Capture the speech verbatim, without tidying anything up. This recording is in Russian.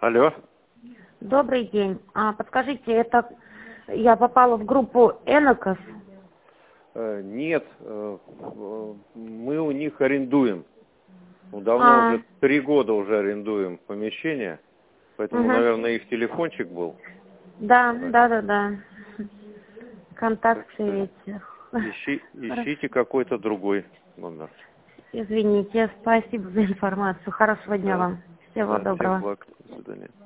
Алло. Добрый день. А, подскажите, это я попала в группу Энокос? Э, нет, э, э, мы у них арендуем. Ну, давно А, уже, три года уже арендуем помещение, поэтому, угу. наверное, их телефончик был. Да, Э, да, да, да. Так Контакт что эти. ищи, Хорошо. ищите какой-то другой номер. Извините, спасибо за информацию. Хорошего дня Да, вам. Всего да, всех доброго. благ. До свидания.